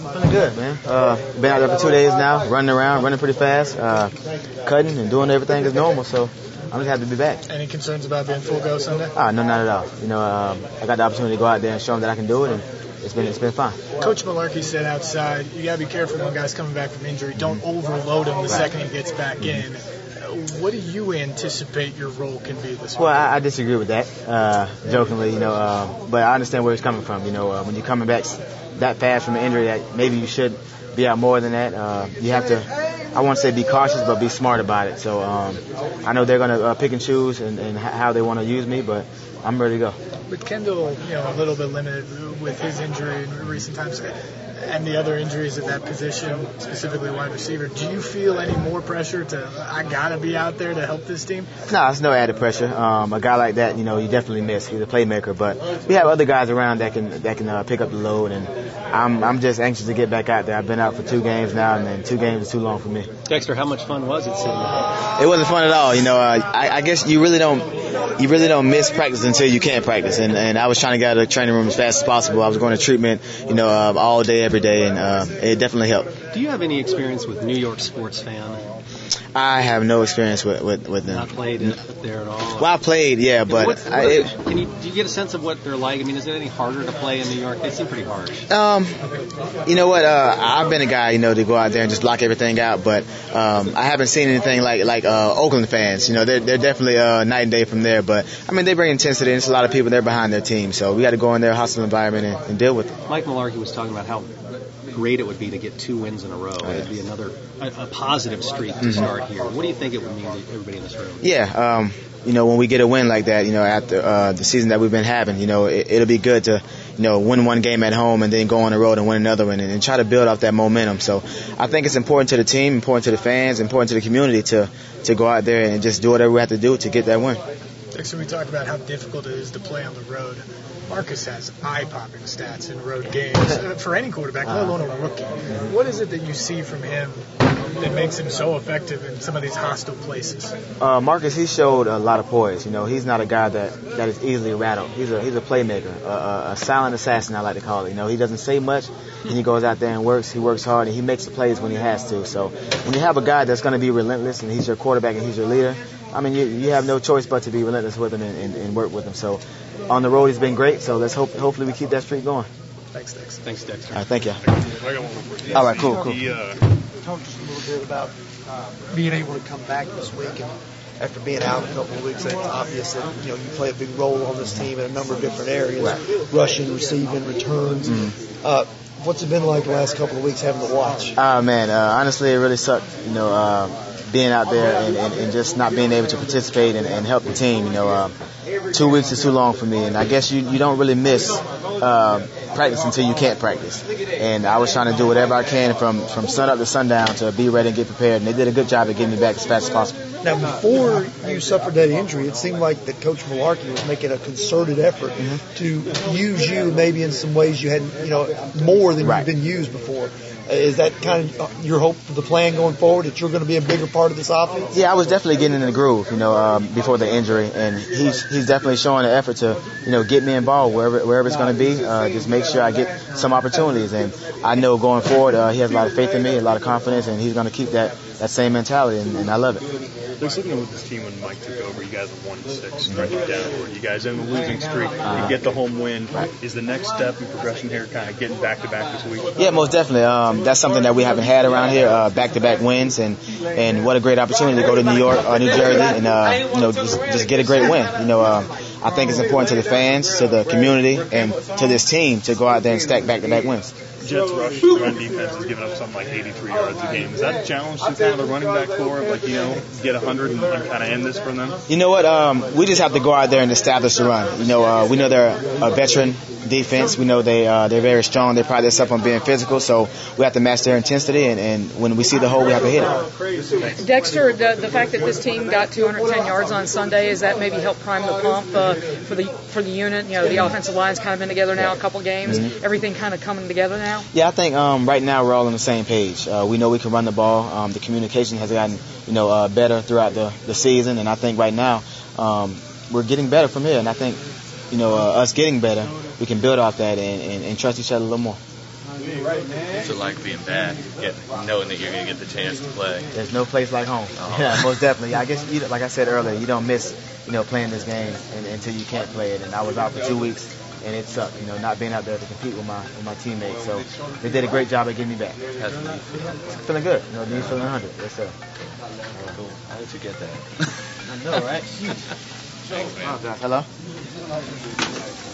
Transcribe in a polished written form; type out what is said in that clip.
Feeling good, man. Been out there for 2 days now, running around, running pretty fast, cutting and doing everything as normal. So I'm just happy to be back. Any concerns about being full go Sunday? No, not at all. I got the opportunity to go out there and show them that I can do it, and it's been fun. Coach Mularkey said outside, you got to be careful when guys coming back from injury. Don't overload him the second he gets back in. What do you anticipate your role can be this week? Well, I disagree with that, jokingly, but I understand where he's coming from. When you're coming back that fast from an injury, that maybe you should be out more than that. You have to, I won't say be cautious, but be smart about it. So I know they're going to pick and choose and how they want to use me, but I'm ready to go. With Kendall, a little bit limited with his injury in recent times and the other injuries at that position, specifically wide receiver, do you feel any more pressure I got to be out there to help this team? No, it's no added pressure. A guy like that, you definitely miss. He's a playmaker, but we have other guys around that can pick up the load, and I'm just anxious to get back out there. I've been out for 2 games now, and then 2 games is too long for me. Dexter, how much fun was it sitting there? It wasn't fun at all. I guess you really don't miss practice until you can't practice, and I was trying to get out of the training room as fast as possible. I was going to treatment, all day, every day, and it definitely helped. Do you have any experience with New York sports fan? I have no experience with them. Not played there at all? Well, I played, yeah, but... do you get a sense of what they're like? I mean, is it any harder to play in New York? They seem pretty harsh. You know what? I've been a guy, to go out there and just lock everything out, but I haven't seen anything like Oakland fans. They're definitely night and day from there, but, they bring intensity, and there's a lot of people there behind their team, so we got to go in their hostile environment and deal with it. Mike Mularkey was talking about how great it would be to get 2 wins in a row. It'd be a positive streak to start here. What do you think it would mean to everybody in this room? Yeah, when we get a win like that, after the season that we've been having, it'll be good to, win 1 game at home and then go on the road and win another one and try to build off that momentum. So I think it's important to the team, important to the fans, important to the community to go out there and just do whatever we have to do to get that win. Dixon, we talked about how difficult it is to play on the road. Marcus has eye-popping stats in road games for any quarterback, let alone a rookie. What is it that you see from him that makes him so effective in some of these hostile places? Marcus, he showed a lot of poise. He's not a guy that is easily rattled. He's a playmaker, a silent assassin, I like to call it. He doesn't say much, and he goes out there and works. He works hard, and he makes the plays when he has to. So when you have a guy that's going to be relentless, and he's your quarterback and he's your leader, you have no choice but to be relentless with him and work with him. So on the road, he's been great. So let's hopefully we keep that streak going. Thanks, Dexter. Thanks, Dexter. All right, thank you. I got one more for you. All right, cool. Talk just a little bit about being able to come back this week, and after being out a couple of weeks, it's obvious that you play a big role on this team in a number of different areas, rushing, receiving, returns. What's it been like the last couple of weeks having to watch? Man, honestly, it really sucked. Being out there and just not being able to participate and help the team. 2 weeks is too long for me, and I guess you don't really miss practice until you can't practice. And I was trying to do whatever I can from sun up to sundown to be ready and get prepared, and they did a good job of getting me back as fast as possible. Now, before you suffered that injury, it seemed like that Coach Mularkey was making a concerted effort to use you maybe in some ways you hadn't, more than you've been used before. Is that kind of your hope for the plan going forward, that you're going to be a bigger part of this offense? Yeah, I was definitely getting in the groove, before the injury, and he's definitely showing an effort to, get me involved wherever it's going to be. Just make sure I get some opportunities, and I know going forward he has a lot of faith in me, a lot of confidence, and he's going to keep that same mentality, and I love it. There's something with this team when Mike took over. You guys were 1-6, striking downward. You guys in the losing streak. You get the home win. Is the next step in progression here kind of getting back-to-back this week? Yeah, most definitely. That's something that we haven't had around here. Back-to-back wins, and what a great opportunity to go to New York, New Jersey, and just get a great win. I think it's important to the fans, to the community, and to this team to go out there and stack back-to-back wins. Jets run defense is giving up something like 83 yards a game. Is that a challenge to kind of the running back core, get 100 and kind of end this from them? You know what? We just have to go out there and establish the run. We know they're a veteran defense. We know they're very strong. They pride themselves on being physical, so we have to match their intensity, and when we see the hole, we have to hit it. Dexter, the fact that this team got 210 yards on Sunday, is that maybe help prime the pump for the unit? The offensive line's kind of been together now a couple games. Everything kind of coming together now? Yeah, I think right now we're all on the same page. We know we can run the ball. The communication has gotten better throughout the season, and I think right now we're getting better from here. And I think us getting better, we can build off that and trust each other a little more. What's it like being back, knowing that you're going to get the chance to play? There's no place like home. Oh. Yeah, most definitely. I guess, like I said earlier, you don't miss, playing this game until you can't play it. And I was out for 2 weeks, and it sucked, not being out there to compete with my teammates. So they did a great job of getting me back. How's the knee feel? Feeling good. Do you feeling 100? Yes, sir. Cool. How did you get that? I know, right? Thanks, man. Hello?